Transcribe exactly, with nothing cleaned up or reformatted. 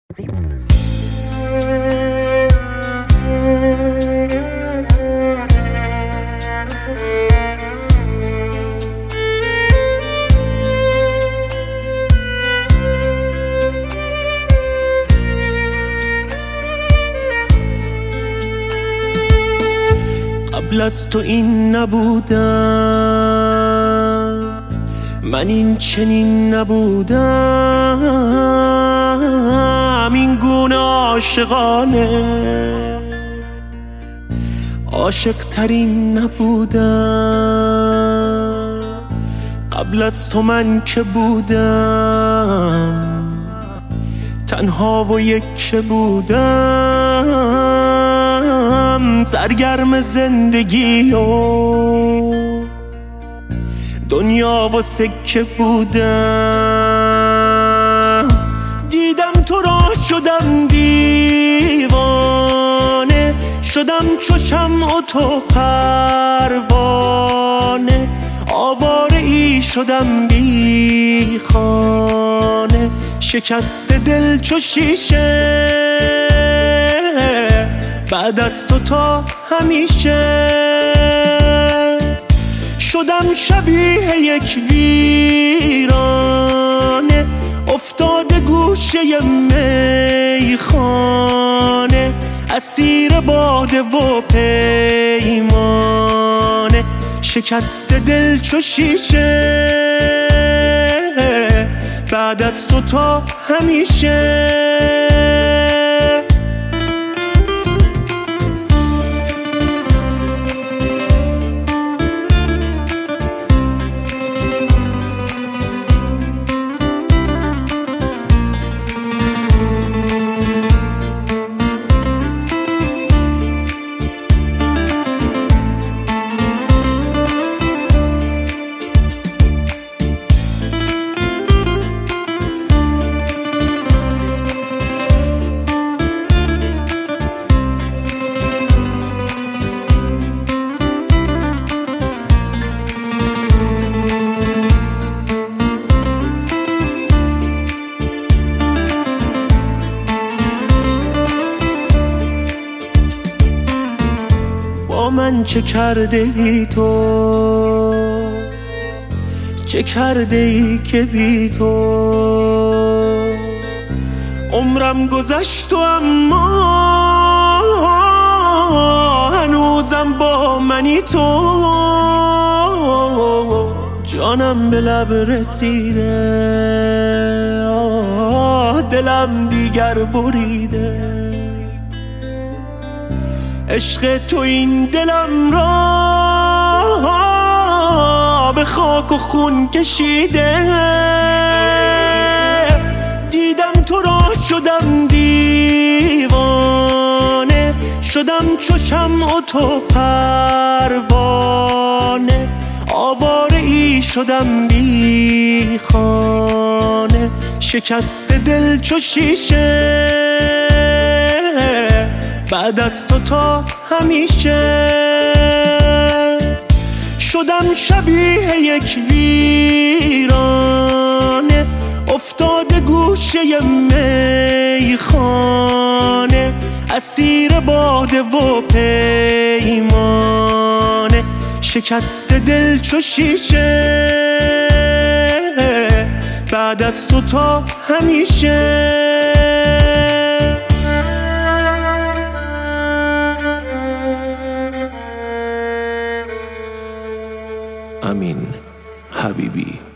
قبل از تو این نبودم، من این چنین نبودم، این گونه عاشقانه عاشق ترین نبودم. قبل از تو من که بودم، تنها و یک بودم، سرگرم زندگی و دنیا و سکه بودم. دیدم تو را شدم دیوانه، شدم چو شمع و تو پروانه، آواره ای شدم بی خانه، شکست دل چو شیشه، بعد از تو تا همیشه. شدم شبیه یک ویرانه، افتاده گوشه میخانه، اسیر باده و پیمانه، شکست دل چو شیشه، بعد از تو تا همیشه. من چه کرده ای تو، چه کرده ای که بی تو عمرم گذشت و اما هنوزم با منی تو. جانم به لب رسیده، دلم دیگر بریده، عشق تو این دلم را به خاک و خون کشیده. دیدم تو را شدم دیوانه، شدم چو شمع و تو پروانه، آواره ای شدم بی خانه، شکست دل چو شیشه، بعد از تو تا همیشه. شدم شبیه یک ویرانه، افتاده گوشه میخانه، اسیر باده و پیمانه، شکست دل چو شیشه، بعد از تو تا همیشه. امین حبیبی.